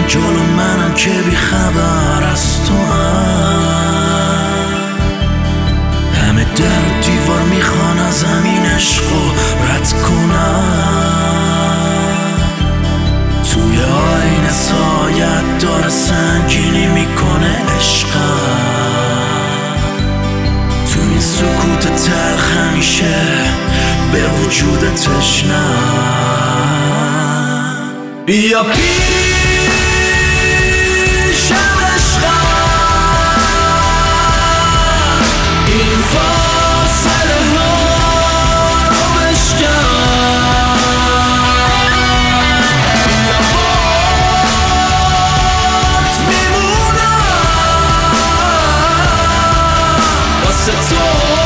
جلو منم که بی خبر از تو همه در و دیوار میخوان از همین عشقو رد کنم. توی آینه سایت داره سنگینی میکنه عشقم. توی سکوت تلخ همیشه به وجود تشنم. بیا پیشم عشقم، این فاصله ها رو بشکن. بیا بات میمونم، واسه تو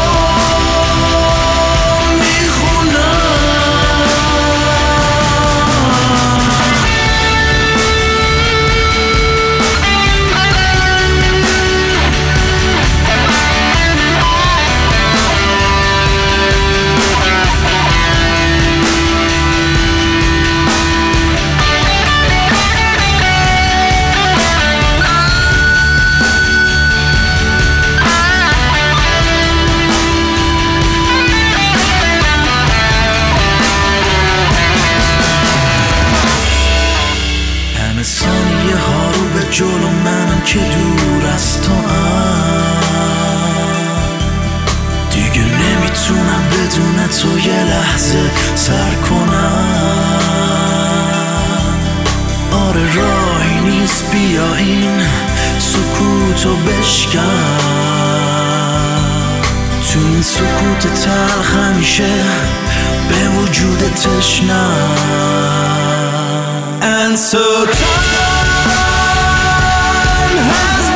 ثانیه ها رو به جلو منم که دور از تو دیگه نمیتونم بدون تو یه لحظه سر کنم. آره راهی نیست، بیا این سکوتو بشکن. تو این سکوت تلخ همیشه به وجود تشنم. And so time has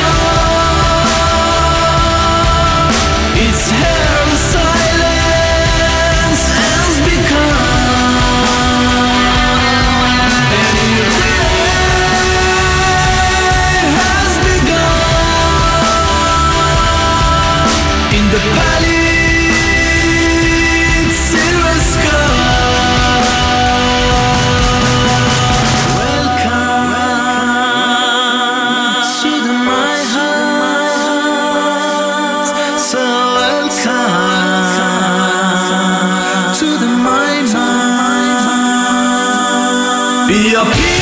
become, it's here the silence has become, and your day has begun in the pallid silver sky. Be a